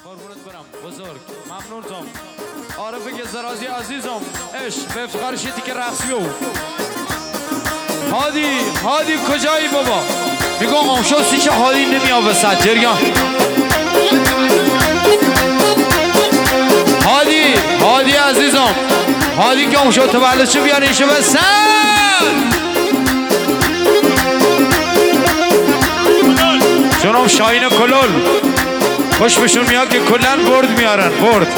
قربونت برم بزرگ ممنونتم عارف گزرازی عزیزم عشق به افتخار شیتی که رقصیو هادی کجایی بابا میگم آمشو سیچه هادی نمیاد وسط جریان هادی عزیزم هادی که آمشو تولدشو بیارینشو وسط جناب شاهین کلول خوش بشون میاد که کلن برد میارن برد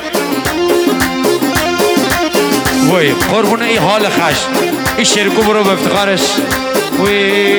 وای قربونه ای حال خش این شرکو برو به افتخارش وای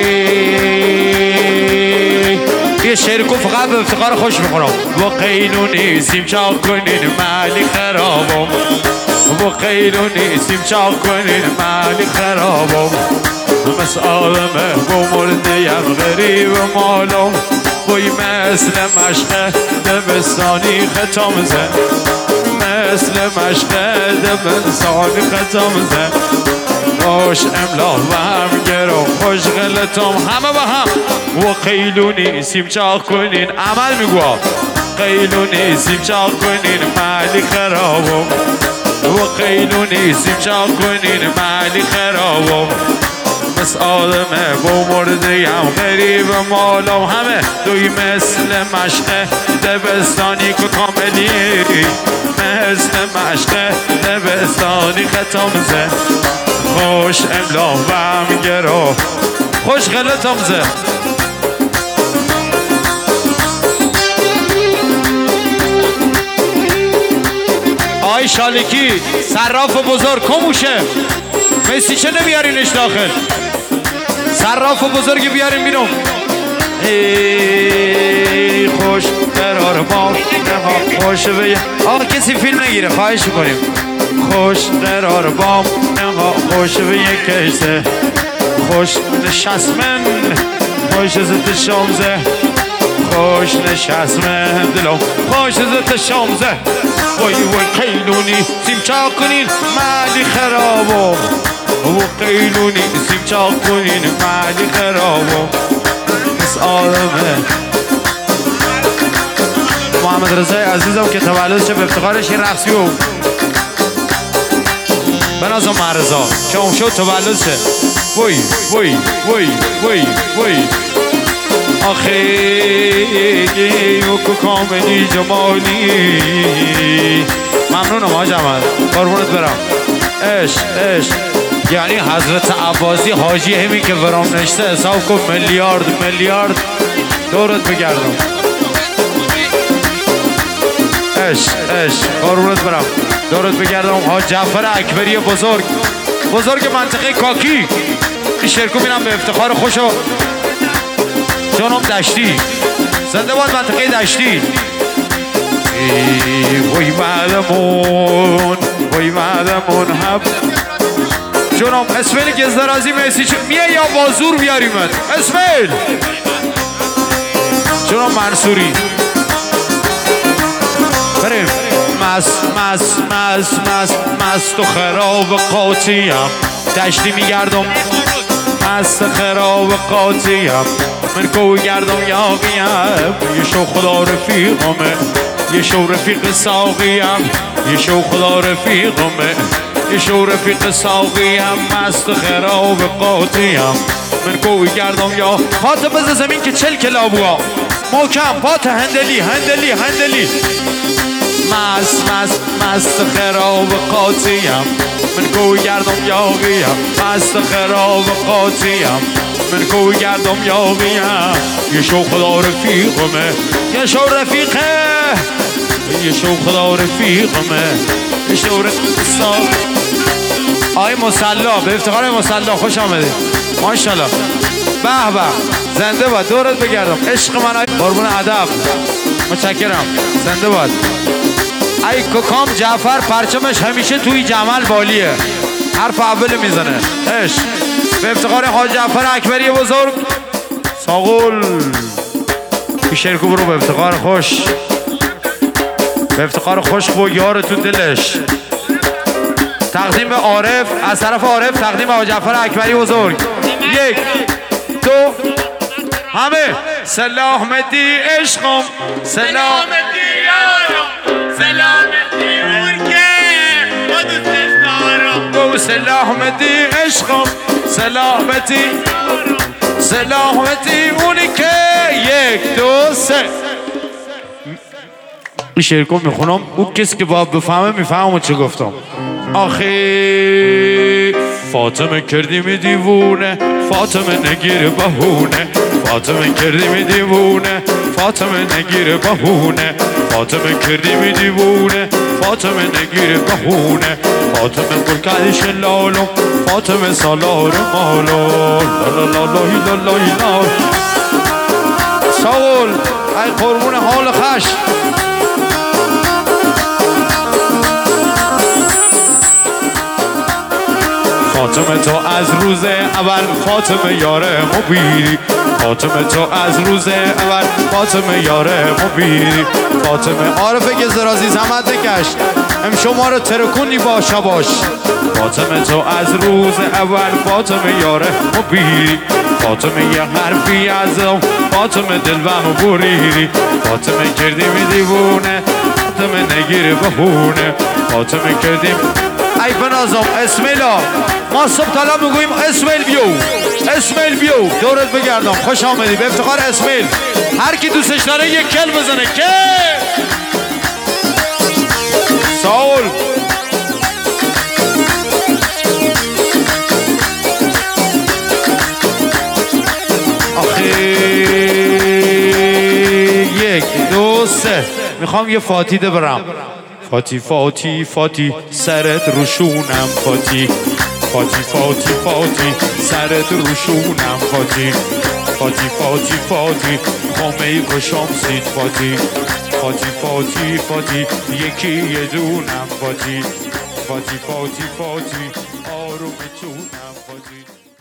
یه شرکو فقط به افتخار خوش میخورم با قیلونی سیم چاق کنین مالی خرابم با قیلونی سیم چاق کنین مالی خرابم مثل آدمه با مردیم غریب مالم وی مثل مشق دبستانی ختم زن مثل مشق دبستانی ختم زن خوش املا و هم گرو خوش غلطم همه با هم و قیلونی سیم چاق کنین عمل میگوه قیلونی سیم چاق کنین مالی خرابم و قیلونی سیم چاق کنین مالی خرابم مثل آدمه با مردیم غریب مالم همه دوی مثل مشق دبستانی که کاملی مثل مشق دبستانی ختم زه خوش املا و هم گرو خوش غلطم زه آی شالکی صراف بزرگ کموشه میسی چه نمیارینش داخل صراف بزرگی بیاریم بیرون ای خوش قرار ما خوش به آقا کسی فیلم نگیره خواهش کنیم خوش قرار بام خوش به یک کشته خوش نشستمن خوش زد شامزه خوش نشستمن دلم خوش زد شامزه وای قیلونی سیم چاق کنین مالی خرابم و قیلونی سیم چاق کنین مالی خرابم مثل آدمه محمد رضای عزیزم که تولدشه به افتخارش این رقصیو بنازم مرزا که اون شد تولدشه وی وی وی وی وی آخی و کاملی جمالی ممنونم حاج احمد قربونت برم عشق یعنی حضرت عباسی حاجی همی که برام نشته حساب کن میلیارد دورت بگردم عشق قربونت برم دورت بگردم حاج جعفر اکبری بزرگ منطقه کاکی این شرکو میرم به افتخار خوشو جناب دشتی زنده باد منطقه دشتی وی معدمون هم جناب اسماعیل گزدرازی میسی چه میه یا بازور بیاریمت اسماعیل جناب منصوری بریم مست و خراب قاطیم دشتی میگردم مست خراب قاطیم من کوی گردم یاقیم یه شو خدا رفیقمه یه شو رفیق ساقیم یه شو خدا رفیقمه یه شو رفیق ساقیم مست خراب قاطیم من کوی گردم یا پات بز زمین که 40 کلابوها محکم پات هندلی مست خراب قاطیم من کوی گردم یاقیم مست خراب قاطیم من کوی گردم یاقیم یه شو خدا رفیقمه یه شو رفیقه یه شو خدا رفیقمه یه شو رفیق آی مسلا به افتخار مسلا خوش آمدید ماشاءالله به زنده باد دورت بگردم عشق من آی قربون ادب متشکرم زنده باد ای کوکام جعفر پرچمش همیشه توی جمل بالیه حرف اول میزنه عشق به افتخار حاج جعفر اکبری بزرگ ساغول شرکو برو به افتخار خوش با یار تو دلش تقدیم به عارف از طرف عارف تقدیم به حاج جعفر اکبری بزرگ 1 2 همه سلام مدی عشقم سلام مدی سلامتی اون که با دوستش دارم گو سلامتی عشقم سلامتی سلامتی اونی که یک دو سه. این شعر کن میخونم او کسی که باید بفهمه میفهمه چه گفتم. آخی فاطمه کردیم دیوونه فاطمه نگیر بهونه فاطمه کردیم دیوونه فاطمه نگیر بهونه فاطمه کردیم دیوونه فاطمه نگیر بهونه فاطمه برکدش لالو فاطمه سالار مالو لا لا لا لا لا لا. ساول ای قربون حال خش فاطمه تو از روز اول فاطمه یاره مبیری فاطمه تو از روز اول فاطمه یاره مبیری فاطمه عارفه که زرازی زحمت بکش ام شما رو ترکونی باشا باش فاطمه تو از روز اول فاطمه یاره مبیری فاطمه یه حرفی ازم فاطمه دلوامو بریری فاطمه کردیم دیوونه فاطمه نگیر بهونه فاطمه کردیم ای بنازم اسمیلا ما صبح طلا میگوییم اسمیل بیو اسمیل بیو دورت بگردم خوش آمدی به افتخار اسمیل هر کی دوستش داره یک کل بزنه که ساول آخی یک دو سه میخوام یه فاتیده برم فاتی فاتی فاتی سرت روشونم فاتی فاتی فاتی فاتی سرت روشونم فاتی فاتی فاتی فاتی خامه کشم سید فاتی فاتی فاتی فاتی یکی یه دونم فاتی فاتی فاتی فاتی آروم چونم فاتی.